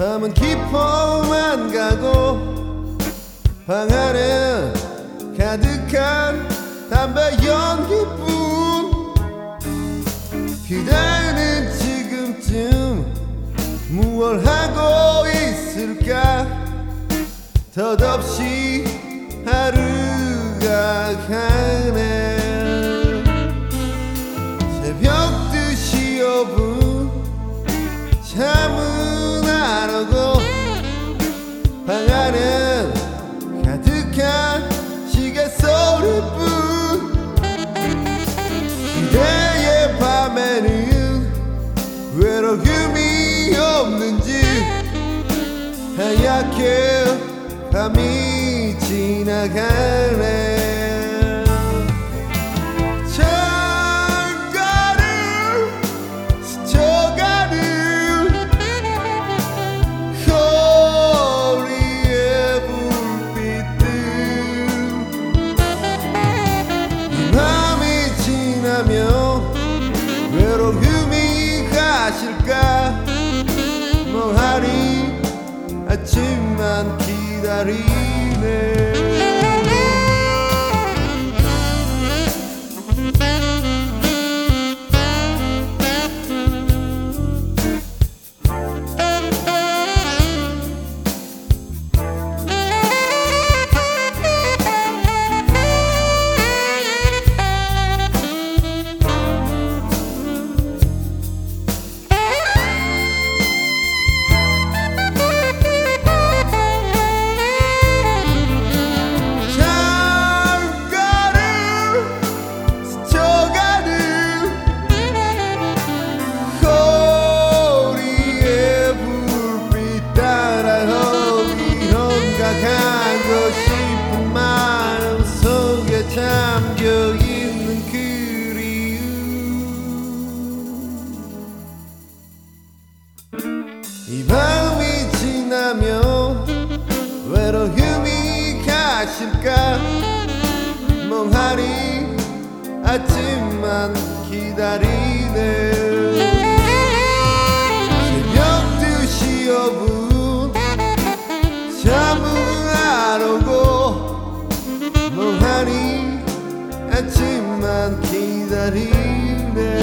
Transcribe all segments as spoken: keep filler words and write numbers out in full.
밤은 깊어만 가고 방 안에 가득한 담배 연기뿐. 그대는 지금쯤 무얼 하고 있을까? 덧없이 하루가 가네. 새벽 두 시 오 분 잠은 안 오고 방 안엔 가득한 시계 소리뿐. 그대의 밤에는 외로움이 없는지 하얗게 밤이 지나가네. 외로움이 가실까? 멍하니 아침만 기다리네. 가고 싶은 마음 속에 잠겨있는 그리움. 이 밤이 지나면 외로움이 가실까? 멍하니 아침만 기다리네. 새벽 두 시 오 분 잠은 안 오고 멍하니 아침만 기다리네.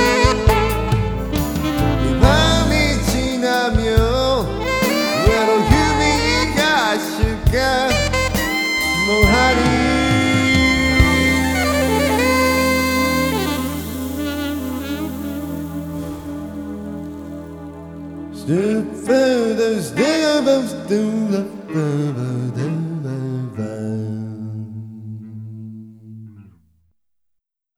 이 밤이 지나면 외로움이 가실까? 멍하니 Still further, still above, still above,